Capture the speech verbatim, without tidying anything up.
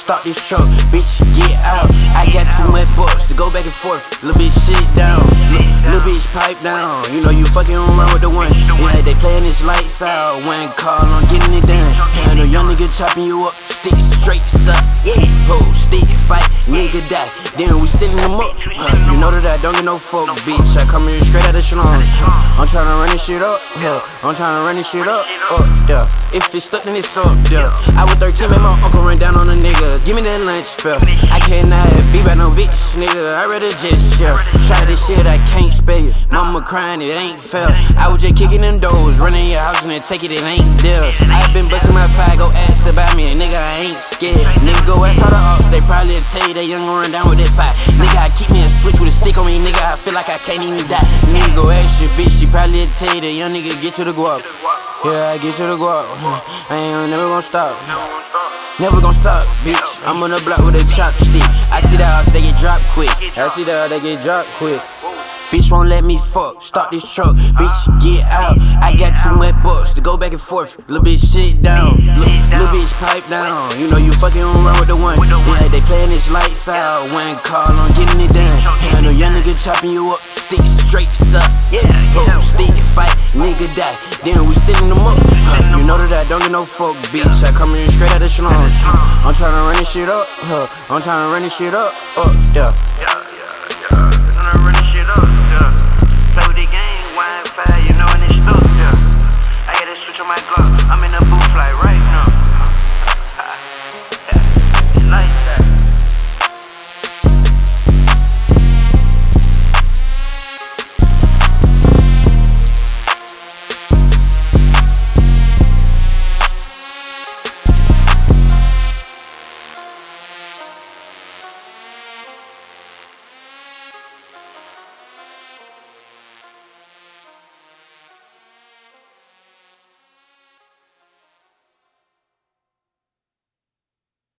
start this truck, bitch, get out. I got too much bucks to go back and forth. Little bitch, sit down. Little bitch, pipe down. You know you fucking around with the one. Yeah, they playing this lights out. One call on getting it done. And a young nigga chopping you up, stick straight up. Yeah, ho, stick fight, nigga die. Then we sitting them up. Huh, you know that I don't get no fuck, bitch. I come in straight out of Shalom. I'm tryna run this shit up. Huh, I'm tryna run this shit up. Up there. If it's stuck, then it's up there. I was thirteen, made my uncle run down on a nigga. Give me that lunch fell. I cannot be by no bitch, nigga. I rather just share. Try this shit, I can't spare you. Mama crying, it ain't fair. I was just kicking them doors, running your house and then take it, it ain't there. I been busting my fire, go ask about me, and nigga, I ain't scared. Nigga, go ask all the ops, they probably tell you they young run down with that fire. Nigga, I keep me a switch with a stick on me, nigga. I feel like I can't even die. Nigga, go ask your bitch, she probably tell you the young nigga get to the guap. Yeah, I get to the guap. I ain't never gonna stop. Never gon' stop, bitch. I'm on the block with a chopstick. I see the house, they get dropped quick. I see the house, they get dropped quick. Bitch won't let me fuck, start this truck, bitch, get out. I got too much bucks to go back and forth. Little bitch, sit down. Little bitch, pipe down. You know you fucking around with the one. Yeah, they playing this lights out. One call on getting it done. And a young nigga chopping you up, stick straight up. Yeah, ho, stick fight, nigga die. Then we sitting them up. Huh, you know that I don't get no fuck, bitch. I come in straight out of Shalom. I'm tryna run this shit up. Huh, I'm tryna run this shit up. Up there.